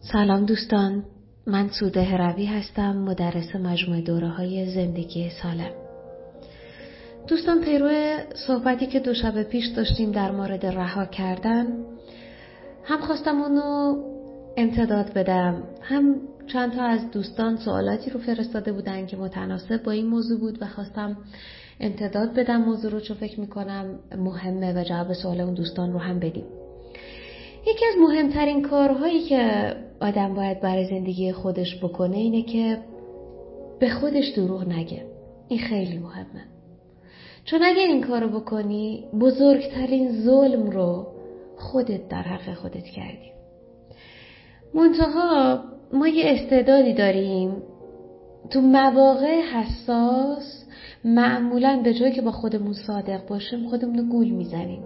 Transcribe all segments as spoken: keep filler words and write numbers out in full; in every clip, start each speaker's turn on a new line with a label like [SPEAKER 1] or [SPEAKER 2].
[SPEAKER 1] سلام دوستان، من سوده هروی هستم، مدرس مجموعه دوره‌های زندگی سالم. دوستان، پیرو صحبتی که دو شب پیش داشتیم در مورد رها کردن، هم خواستم اونو امتداد بدم، هم چند تا از دوستان سوالاتی رو فرستاده بودن که متناسب با این موضوع بود و خواستم امتداد بدم موضوع رو، چون فکر میکنم مهمه و جواب سوال اون دوستان رو هم بدیم. یکی از مهمترین کارهایی که آدم باید برای زندگی خودش بکنه اینه که به خودش دروغ نگه. این خیلی مهمه، چون اگر این کارو بکنی بزرگترین ظلم رو خودت در حق خودت کردی. منتها ما یه استعدادی داریم تو مواقع حساس معمولاً به جای که با خودمون صادق باشیم خودمون رو گول میزنیم.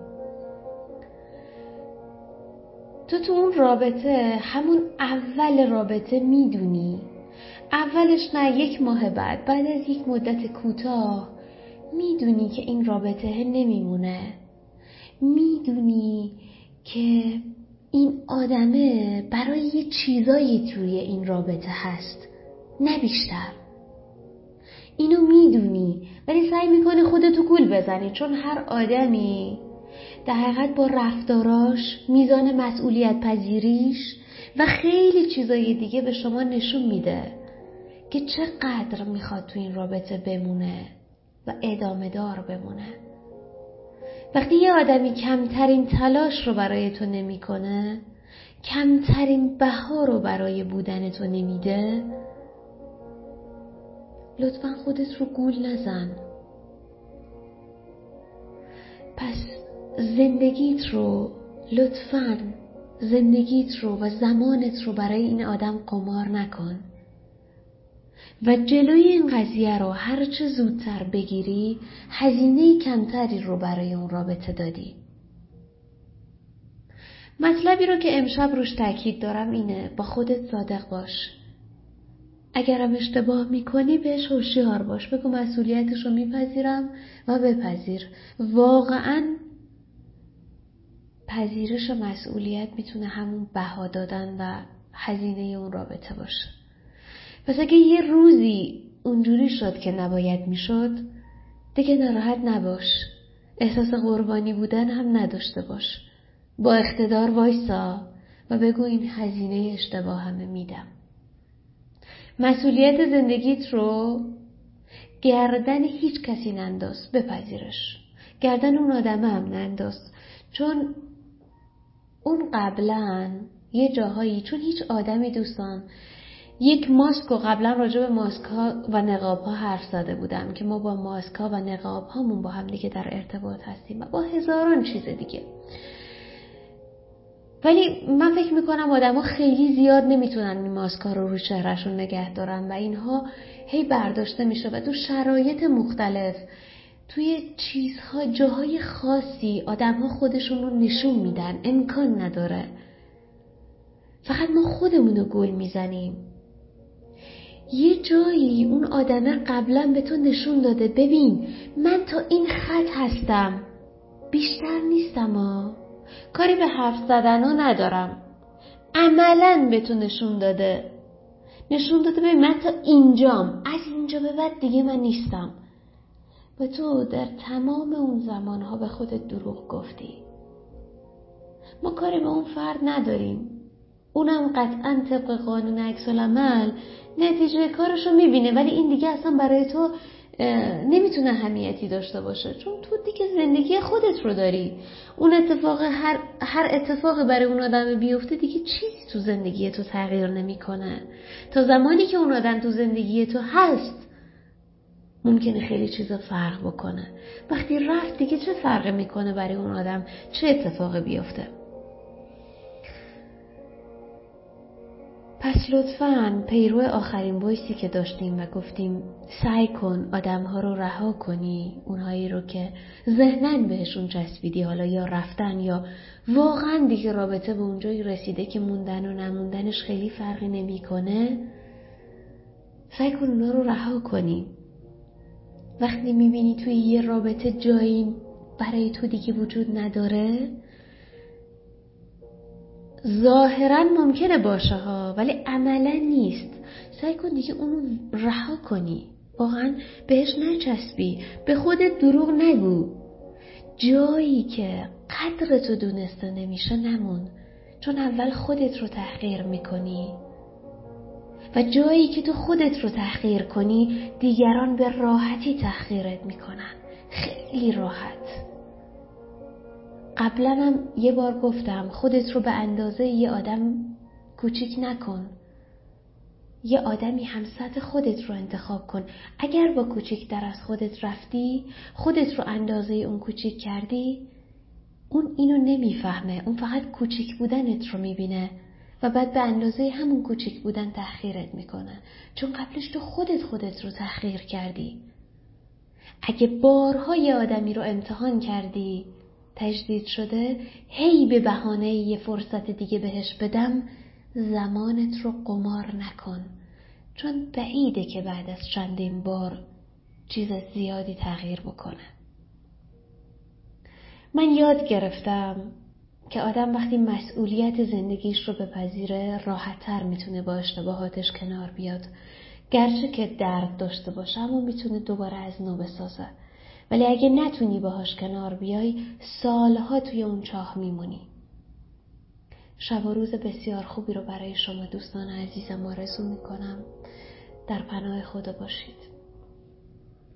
[SPEAKER 1] تو تو اون رابطه، همون اول رابطه میدونی، اولش نه، یک ماه بعد بعد از یک مدت کوتاه میدونی که این رابطه نمیمونه، میدونی که این آدمه برای یه چیزایی توی این رابطه هست، نه بیشتر. اینو میدونی ولی سعی میکنی خودتو گول بزنی، چون هر آدمی در حقیقت با رفتاراش، میزان مسئولیت پذیریش و خیلی چیزای دیگه به شما نشون میده که چقدر میخواد تو این رابطه بمونه و ادامه دار بمونه. وقتی یه آدمی کمترین تلاش رو برای تو نمیکنه، کمترین بها رو برای بودن تو نمیده، لطفاً خودت رو گول نزن. پس زندگیت رو لطفاً زندگیت رو و زمانت رو برای این آدم قمار نکن و جلوی این قضیه رو هر چه زودتر بگیری هزینه کمتری رو برای اون رابطه دادی. مطلبی رو که امشب روش تاکید دارم اینه: با خودت صادق باش. اگرم اشتباه میکنی بهش هوشیار باش، بگو مسئولیتش رو میپذیرم و بپذیر. واقعاً پذیرش مسئولیت میتونه همون بها دادن و هزینه اون رابطه باشه. پس اگه یه روزی اونجوری شد که نباید میشد، دیگه ناراحت نباش، احساس قربانی بودن هم نداشته باش، با اقتدار وایسا و بگو این هزینه اشتباه همه میدم. مسئولیت زندگیت رو گردن هیچ کسی ننداز، بپذیرش. گردن اون آدمه هم ننداز، چون اون قبلا یه جاهایی، چون هیچ آدمی دوستان، یک ماسک و قبلا راجع به ماسک ها و نقاب ها حرف زده بودم که ما با ماسک ها و نقاب هامون با هم دیگه در ارتباط هستیم و با هزاران چیز دیگه. ولی من فکر میکنم آدم ها خیلی زیاد نمیتونن این ماسک ها رو رو چهرهشون نگه دارن و اینها هی برداشته میشه و تو شرایط مختلف، توی چیزها، جاهای خاصی آدم ها خودشون رو نشون میدن. امکان نداره، فقط ما خودمون رو گول میزنیم. یه جایی اون آدمه قبلا به تو نشون داده ببین من تا این خط هستم، بیشتر نیستم ها. کاری به حرف زدن ها ندارم. عملاً به تو نشون داده نشون داده ببین من تا اینجام، از اینجا به بعد دیگه من نیستم. و تو در تمام اون زمانها به خودت دروغ گفتی. ما کاری به اون فرد نداریم، اونم قطعاً طبق قانون عکس العمل نتیجه کارشو میبینه، ولی این دیگه اصلا برای تو نمیتونه اهمیتی داشته باشه، چون تو دیگه زندگی خودت رو داری. اون اتفاق هر هر اتفاقی برای اون آدم بیفته دیگه چیزی تو زندگی تو تغییر نمیکنه. تا زمانی که اون آدم تو زندگی تو هست ممکنه خیلی چیزا فرق بکنه. وقتی رفت دیگه چه فرقی میکنه برای اون آدم چه اتفاقی بیفته؟ پس لطفاً پیرو آخرین وایسی که داشتیم و گفتیم سعی کن آدم‌ها رو رها کنی، اونهایی رو که ذهناً بهشون چسبیدی، حالا یا رفتن یا واقعاً دیگه رابطه به اونجایی رسیده که موندن و نموندنش خیلی فرقی نمی‌کنه، سعی کن اونا رو رها کنی. وقتی می‌بینی توی یه رابطه جایی برای تو دیگه وجود نداره، ظاهراً ممکنه باشه ها، ولی عملا نیست. سعی کن دیگه اونو رها کنی، واقعا بهش نچسبی، به خودت دروغ نگو. جایی که قدر تو دونسته نمیشه نمون، چون اول خودت رو تحقیر میکنی و جایی که تو خودت رو تحقیر کنی دیگران به راحتی تحقیرت میکنن، خیلی راحت. قبلا هم یه بار گفتم خودت رو به اندازه یه آدم کوچیک نکن، یه آدمی هم سطح خودت رو انتخاب کن. اگر با کوچیک در از خودت رفتی، خودت رو اندازه اون کوچیک کردی، اون اینو نمیفهمه، اون فقط کوچیک بودنت رو میبینه و بعد به اندازه همون کوچیک بودن تحقیرت میکنه، چون قبلش تو خودت خودت رو تحقیر کردی. اگه بارها یه آدمی رو امتحان کردی تجدید شده، هی به بهانه یه فرصت دیگه بهش بدم، زمانت رو قمار نکن، چون بعیده که بعد از چندین بار چیز زیادی تغییر بکنه. من یاد گرفتم که آدم وقتی مسئولیت زندگیش رو بپذیره راحت‌تر میتونه با اشتباهاتش کنار بیاد. گرچه که درد داشته باشه اما میتونه دوباره از نو بسازه، ولی اگه نتونی باهاش کنار بیای سالها توی اون چاه میمونی. شب و روز بسیار خوبی رو برای شما دوستان عزیزم آرزو میکنم. در پناه خدا باشید.